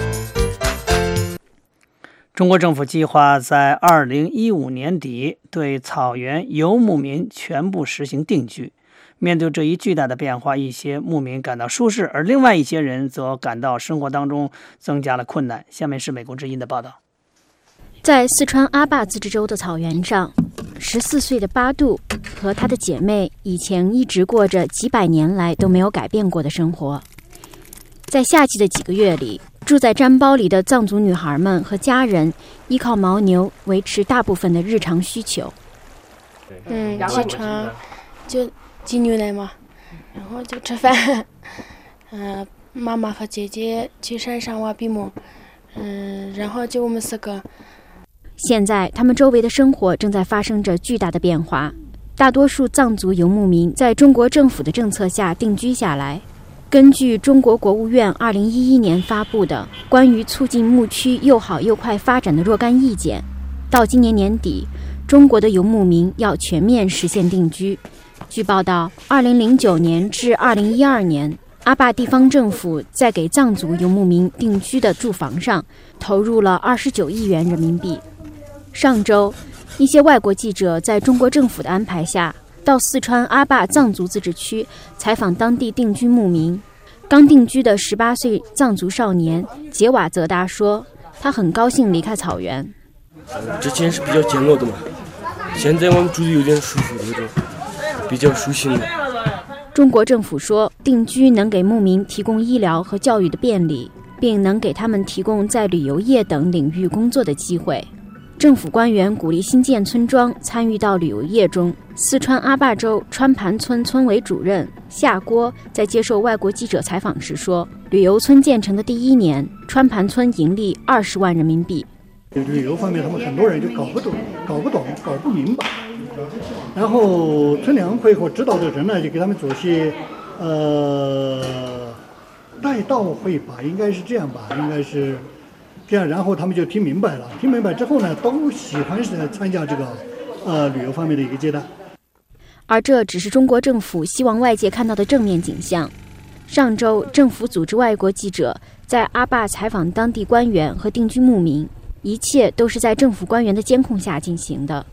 中国政府计划在二零一五年底对草原游牧民全部实行定居。面对这一巨大的变化，一些牧民感到舒适，而另外一些人则感到生活当中增加了困难。下面是美国之音的报道。
在四川阿坝自治州的草原上，十四岁的巴杜和他的姐妹以前一直过着几百年来都没有改变过的生活。在夏季的几个月里，住在毡包里的藏族女孩们和家人依靠牦牛维持大部分的日常需求。
嗯，起床就挤牛奶嘛，然后就吃饭。嗯、呃，妈妈和姐姐去山上挖鼻毛，嗯，然后就我们四个。
现在，他们周围的生活正在发生着巨大的变化。大多数藏族游牧民在中国政府的政策下定居下来。根据中国国务院二零一一年发布的《关于促进牧区又好又快发展的若干意见》，到今年年底，中国的游牧民要全面实现定居。据报道，二零零九年至二零一二年，阿坝地方政府在给藏族游牧民定居的住房上投入了二十九亿元人民币。上周，一些外国记者在中国政府的安排下，到四川阿坝藏族自治区采访当地定居牧民。刚定居的十八岁藏族少年杰瓦泽达说，他很高兴离开草原。
之前是比较简陋的嘛，现在我们住的有点舒服的那种，比较舒心的。
中国政府说，定居能给牧民提供医疗和教育的便利，并能给他们提供在旅游业等领域工作的机会。政府官员鼓励新建村庄参与到旅游业中。四川阿坝州川盘村村委主任夏郭在接受外国记者采访时说，旅游村建成的第一年，川盘村盈利二十万人民币。
旅游方面，他们很多人就搞不懂、搞不懂、搞不明白。然后村两会或指导的人呢，就给他们做些呃带到会吧，应该是这样吧，应该是这样。然后他们就听明白了，听明白之后呢，都喜欢是参加这个呃旅游方面的一个阶段。
而这只是中国政府希望外界看到的正面景象。上周，政府组织外国记者在阿坝采访当地官员和定居牧民，一切都是在政府官员的监控下进行的。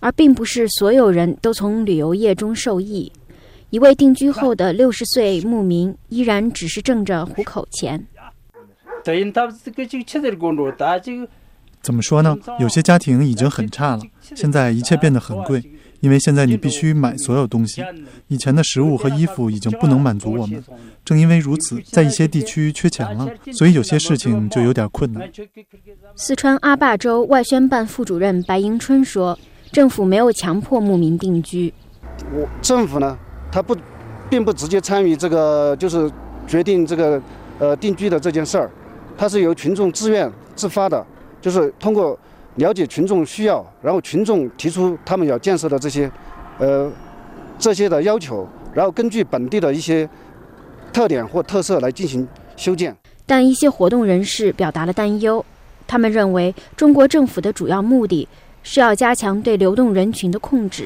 而并不是所有人都从旅游业中受益。一位定居后的六十岁牧民依然只是挣着糊口钱。
怎么说呢？有些家庭已经很差了，现在一切变得很贵，因为现在你必须买所有东西。以前的食物和衣服已经不能满足我们，正因为如此，在一些地区缺钱了，所以有些事情就有点困难。
四川阿坝州外宣办副主任白迎春说，政府没有强迫牧民定居。
我政府呢，他不，并不直接参与这个，就是决定这个呃定居的这件事儿，它是由群众自愿自发的。就是通过了解群众需要，然后群众提出他们要建设的这些，呃，这些的要求，然后根据本地的一些特点或特色来进行修建。
但一些活动人士表达了担忧，他们认为中国政府的主要目的是要加强对流动人群的控制。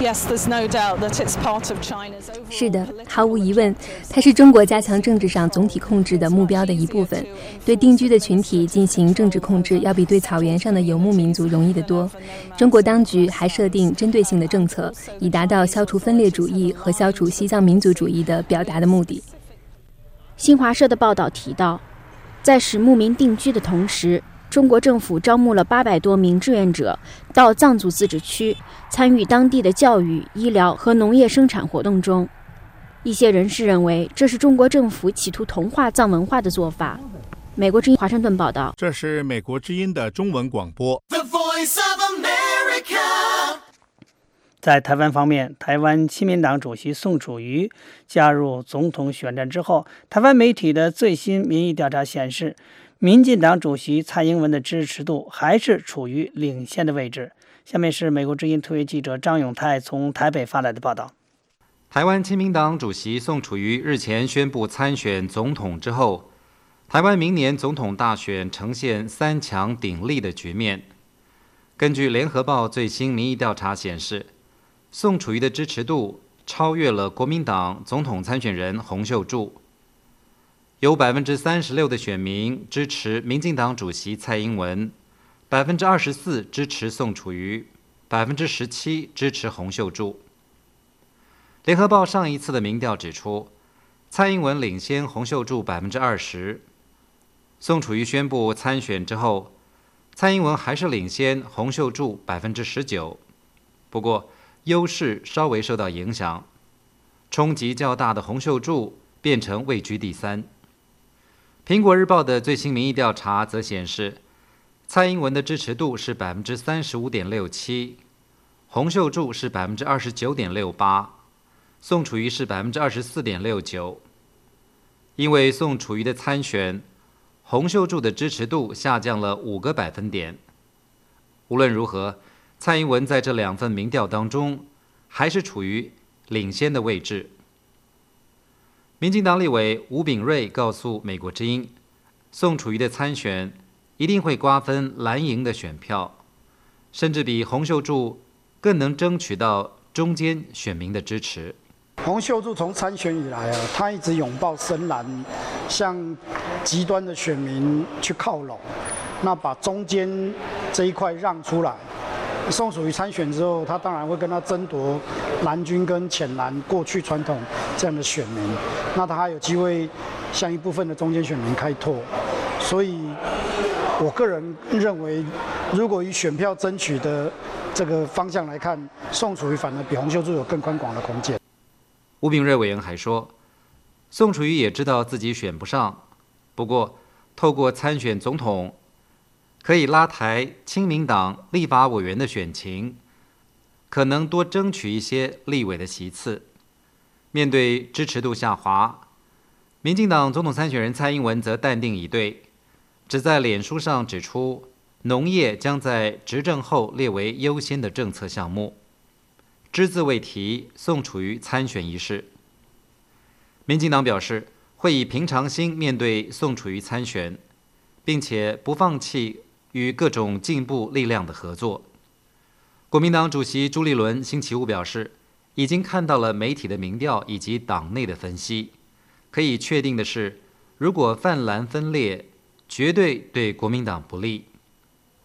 是的，毫无疑问，它是中国加强政治上总体控制的目标的一部分。对定居的群体进行政治控制，要比对草原上的游牧民族容易得多。中国当局还设定针对性的政策，以达到消除分裂主义和消除西藏民族主义的表达的目的。
新华社的报道提到，在使牧民定居的同时，中国政府招募了八百多名志愿者到藏族自治区参与当地的教育、医疗和农业生产活动中。一些人士认为，这是中国政府企图同化藏文化的做法。美国之音华盛顿报道。
这是美国之音的中文广播。The Voice
of America。在台湾方面，台湾亲民党主席宋楚瑜加入总统选战之后，台湾媒体的最新民意调查显示，民进党主席蔡英文的支持度还是处于领先的位置。下面是美国之音特约记者张永泰从台北发来的报道。
台湾亲民党主席宋楚瑜日前宣布参选总统之后，台湾明年总统大选呈现三强鼎立的局面。根据联合报最新民意调查显示，宋楚瑜的支持度超越了国民党总统参选人洪秀柱。有 百分之三十六 的选民支持民进党主席蔡英文， 百分之二十四 支持宋楚瑜， 百分之十七 支持洪秀柱。联合报上一次的民调指出，蔡英文领先洪秀柱 百分之二十。 宋楚瑜宣布参选之后，蔡英文还是领先洪秀柱 百分之十九， 不过优势稍微受到影响，冲击较大的洪秀柱变成位居第三。苹果日报的最新民意调查则显示，蔡英文的支持度是 百分之三十五点六七， 洪秀柱是 百分之二十九点六八， 宋楚瑜是 百分之二十四点六九。 因为宋楚瑜的参选，洪秀柱的支持度下降了五个百分点。无论如何，蔡英文在这两份民调当中还是处于领先的位置。民进党立委吴秉叡告诉美国之音，宋楚瑜的参选一定会瓜分蓝营的选票，甚至比洪秀柱更能争取到中间选民的支持。
洪秀柱从参选以来啊，他一直拥抱深蓝，向极端的选民去靠拢，那把中间这一块让出来。宋楚瑜参选之后，他当然会跟他争夺蓝军跟浅蓝过去传统这样的选民，那他还有机会向一部分的中间选民开拓。所以，我个人认为，如果以选票争取的这个方向来看，宋楚瑜反而比洪秀柱有更宽广的空间。
吴秉叡委员还说，宋楚瑜也知道自己选不上，不过透过参选总统，可以拉抬亲民党立法委员的选情，可能多争取一些立委的席次。面对支持度下滑，民进党总统参选人蔡英文则淡定以对，只在脸书上指出，农业将在执政后列为优先的政策项目，只字未提宋楚瑜参选一事。民进党表示会以平常心面对宋楚瑜参选，并且不放弃与各种进步力量的合作。国民党主席朱立伦星期五表示，已经看到了媒体的民调以及党内的分析，可以确定的是，如果泛蓝分裂，绝对对国民党不利。国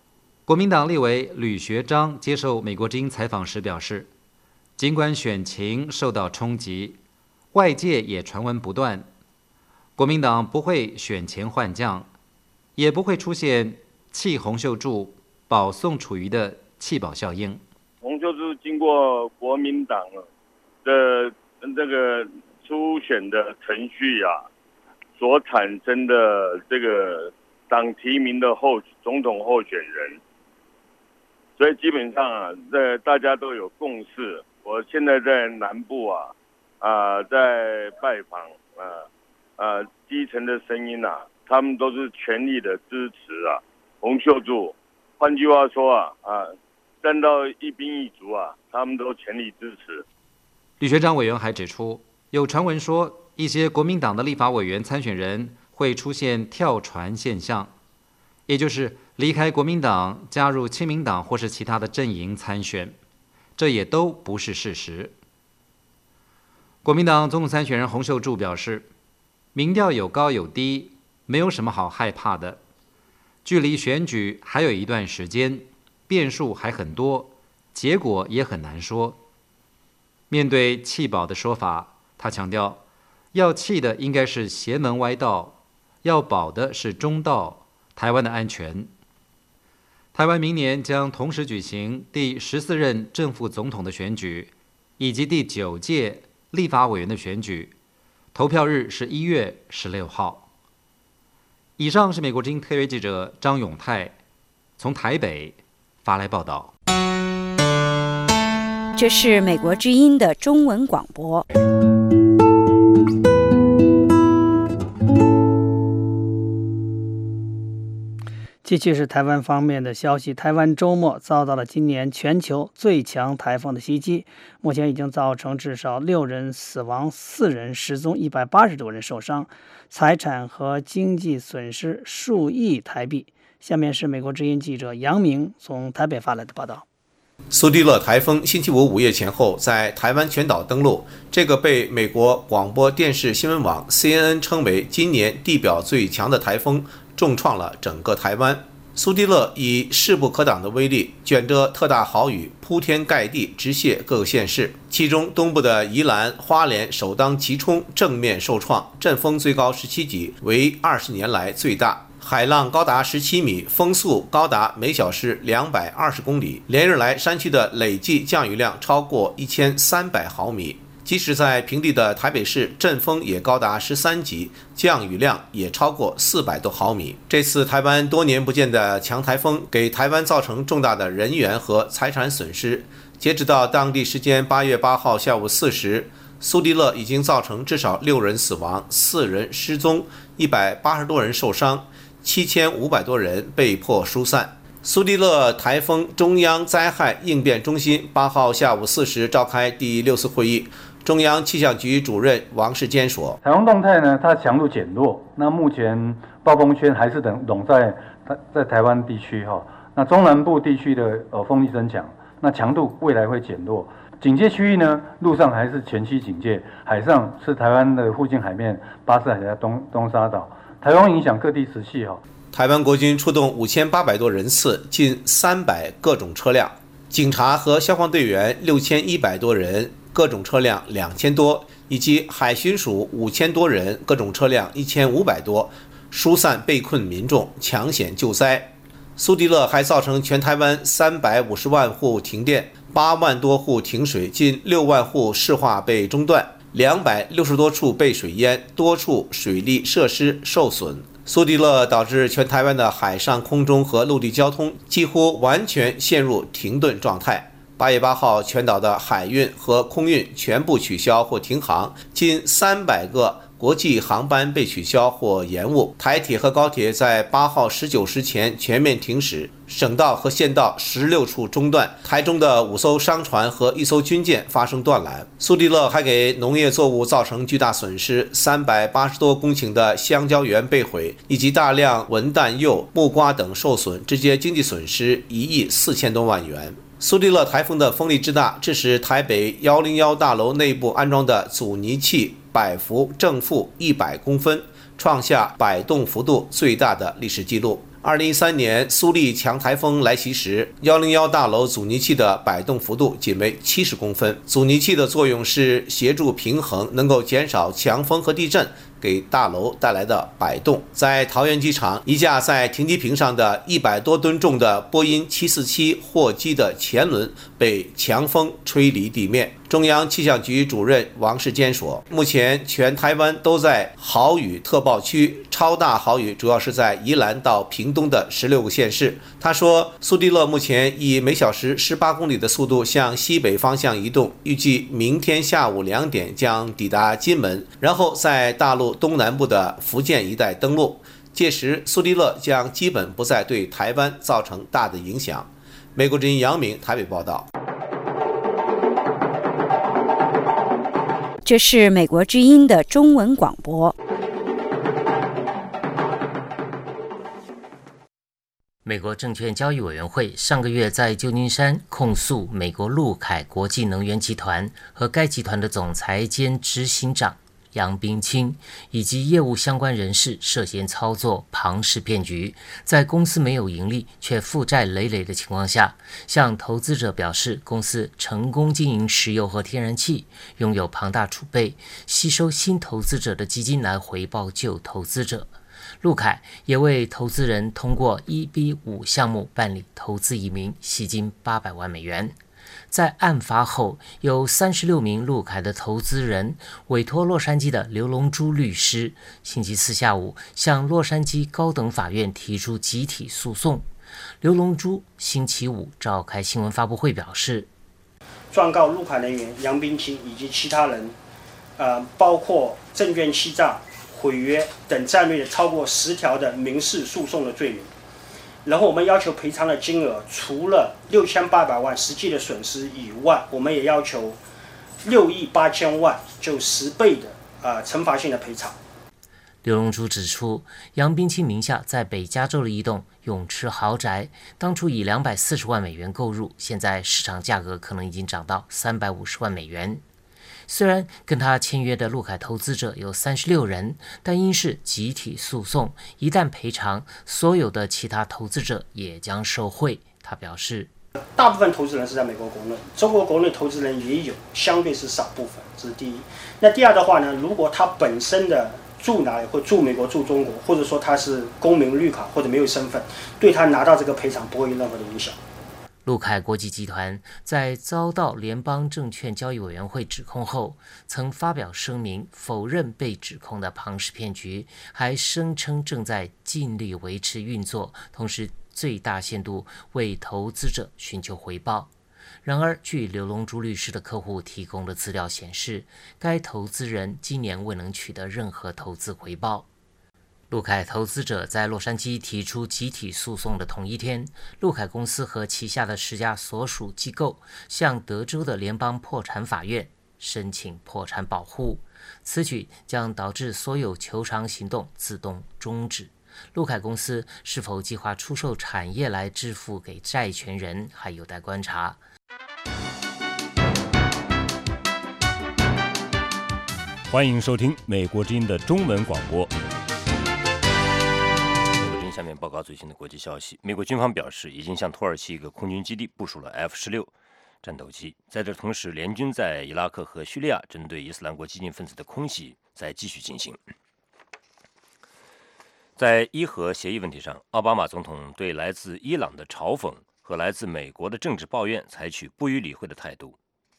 国民党立委吕学章接受美国之音采访时表示，尽管选情受到冲击，外界也传闻不断，国民党不会选前换将，也不会出现弃洪秀柱保宋楚瑜的弃保效应。
洪秀柱经过国民党的这个初选的程序啊，所产生的这个党提名的候总统候选人，所以基本上啊，这大家都有共识。我现在在南部啊，啊、呃，在拜访啊，啊、呃，基层的声音啊，他们都是全力的支持啊，洪秀柱。换句话说啊，啊，站到一兵一卒啊，他们都全力支持。
吕学章委员还指出，有传闻说一些国民党的立法委员参选人会出现跳船现象，也就是离开国民党加入亲民党或是其他的阵营参选，这也都不是事实。国民党总统参选人洪秀柱表示，民调有高有低，没有什么好害怕的，距离选举还有一段时间，变数还很多，结果也很难说。面对弃保的说法，他强调，要弃的应该是邪门歪道，要保的是中道，台湾的安全。台湾明年将同时举行第十四任正副总统的选举，以及第九届立法委员的选举，投票日是一月十六号。以上是美国之音特约记者张永泰从台北发来报道。
这是美国之音的中文广播。
继续是台湾方面的消息，台湾周末遭到了今年全球最强台风的袭击，目前已经造成至少六人死亡，四人失踪，一百八十多人受伤，财产和经济损失数亿台币。下面是美国之音记者杨明从台北发来的报道。
苏迪勒台风星期五午夜前后在台湾全岛登陆，这个被美国广播电视新闻网 C N N 称为今年地表最强的台风，重创了整个台湾。苏迪勒以势不可挡的威力，卷着特大豪雨铺天盖地直泻各个县市，其中东部的宜兰、花莲首当其冲，正面受创，阵风最高十七级，为二十年来最大。海浪高达十七米，风速高达每小时两百二十公里，连日来山区的累计降雨量超过一千三百毫米。即使在平地的台北市，阵风也高达十三级，降雨量也超过四百多毫米。这次台湾多年不见的强台风，给台湾造成重大的人员和财产损失。截止到当地时间八月八号下午四时，苏迪勒已经造成至少六人死亡，四人失踪，一百八十多人受伤，七千五百多人被迫疏散。苏迪勒台风中央灾害应变中心八号下午四时召开第六次会议，中央气象局主任王世坚说：“
台风动态呢，它强度减弱，那目前暴风圈还是等笼在在台湾地区哈，那中南部地区的呃风力增强，那强度未来会减弱。警戒区域呢，陆上还是全区警戒，海上是台湾的附近海面，巴士海峡、东东沙岛，台风影响各地持续哈。”
台湾国军出动五千八百多人次，近三百各种车辆，警察和消防队员六千一百多人，各种车辆两千多，以及海巡署五千多人，各种车辆一千五百多，疏散被困民众，抢险救灾。苏迪勒还造成全台湾三百五十万户停电，八万多户停水，近六万户市化被中断，两百六十多处被水淹，多处水利设施受损。苏迪勒导致全台湾的海上、空中和陆地交通几乎完全陷入停顿状态。八月八号，全岛的海运和空运全部取消或停航，近三百个国际航班被取消或延误。台铁和高铁在八号十九时前全面停驶，省道和县道十六处中断。台中的五艘商船和一艘军舰发生断缆。苏迪勒还给农业作物造成巨大损失，三百八十多公顷的香蕉园被毁，以及大量文旦柚、木瓜等受损，直接经济损失一亿四千多万元。苏迪勒台风的风力之大，致使台北一零一大楼内部安装的阻尼器摆幅正负一百公分，创下摆动幅度最大的历史记录。 二零一三年苏力强台风来袭时，一零一大楼阻尼器的摆动幅度仅为七十公分。阻尼器的作用是协助平衡，能够减少强风和地震给大楼带来的摆动。在桃园机场，一架在停机坪上的一百多吨重的波音七四七货机的前轮被强风吹离地面。中央气象局主任王世坚说，目前全台湾都在豪雨特报区，超大豪雨主要是在宜兰到屏东的十六个县市。他说，苏迪勒目前以每小时十八公里的速度向西北方向移动，预计明天下午两点将抵达金门，然后在大陆东南部的福建一带登陆。届时，苏迪勒将基本不再对台湾造成大的影响。美国之音杨明台北报道。
这是美国之音的中文广播。
美国证券交易委员会上个月在旧金山控诉美国陆凯国际能源集团和该集团的总裁兼执行长杨冰清以及业务相关人士涉嫌操作庞氏骗局，在公司没有盈利却负债累累的情况下，向投资者表示公司成功经营石油和天然气，拥有庞大储备，吸收新投资者的基金来回报旧投资者。陆凯也为投资人通过 E B 五 项目办理投资移民，吸金八百万美元。在案发后，有三十六名陆凯的投资人委托洛杉矶的刘龙珠律师，星期四下午向洛杉矶高等法院提出集体诉讼。刘龙珠星期五召开新闻发布会表示，
状告陆凯人员杨冰清以及其他人，呃，包括证券欺诈、毁约等战略超过十条的民事诉讼的罪名。然后我们要求赔偿的金额除了六千八百万实际的损失以外，我们也要求六亿八千万，就十倍的呃惩罚性的赔偿。
刘龙珠指出，杨冰清名下在北加州的一栋泳池豪宅，当初以两百四十万美元购入，现在市场价格可能已经涨到三百五十万美元。虽然跟他签约的陆凯投资者有三十六人，但因是集体诉讼，一旦赔偿，所有的其他投资者也将受惠。他表示，
大部分投资人是在美国国内，中国国内投资人也有，相对是少部分，这是第一。那第二的话呢，如果他本身的住哪里，或住美国住中国，或者说他是公民绿卡或者没有身份，对他拿到这个赔偿不会有任何的影响。
陆凯国际集团在遭到联邦证券交易委员会指控后，曾发表声明否认被指控的庞氏骗局，还声称正在尽力维持运作，同时最大限度为投资者寻求回报。然而，据刘龙珠律师的客户提供的资料显示，该投资人今年未能取得任何投资回报。陆凯投资者在洛杉矶提出集体诉讼的同一天，陆凯公司和旗下的十家所属机构向德州的联邦破产法院申请破产保护，此举将导致所有求偿行动自动终止。陆凯公司是否计划出售产业来支付给债权人，还有待观察。
欢迎收听美国之音的中文广播。下面报告最新的国际消息。美国军方表示，已经向土耳其一个空军基地部署了 F 十六 战斗机。在这同时，联军在伊拉克和叙利亚针对伊斯兰国激进分子的空袭在继续进行。在伊核协议问题上，奥巴马总统对来自伊朗的嘲讽和来自美国的政治抱怨采取不予理会的态度。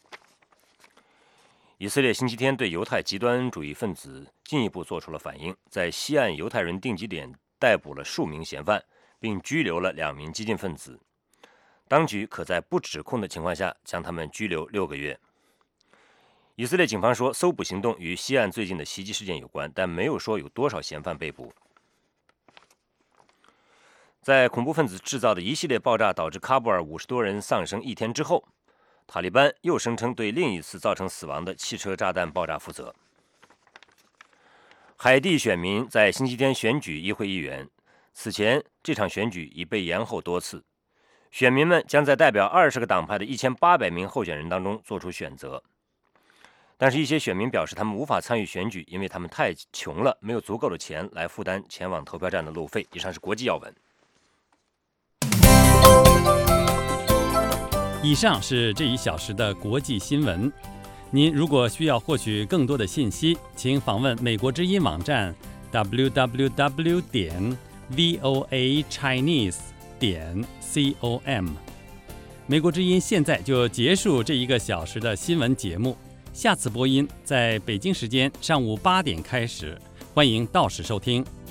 以色列星期天对犹太极端主义分子进一步做出了反应，在西岸犹太人定居点逮捕了数名嫌犯，并拘留了两名激进分子。当局可在不指控的情况下将他们拘留六个月。以色列警方说，搜捕行动与西岸最近的袭击事件有关，但没有说有多少嫌犯被捕。在恐怖分子制造的一系列爆炸导致喀布尔五十多人丧生一天之后，塔利班又声称对另一次造成死亡的汽车炸弹爆炸负责。海地选民在星期天选举议会议员，此前这场选举已被延后多次。选民们将在代表二十个党派的一千八百名候选人当中做出选择。但是，一些选民表示他们无法参与选举，因为他们太穷了，没有足够的钱来负担前往投票站的路费。以上是国际要闻。
以上是这一小时的国际新闻。您如果需要获取更多的信息，请访问美国之音网站 double-u double-u double-u 点 voa chinese 点 com。美国之音现在就结束这一个小时的新闻节目，下次播音在北京时间上午八点开始，欢迎到时收听。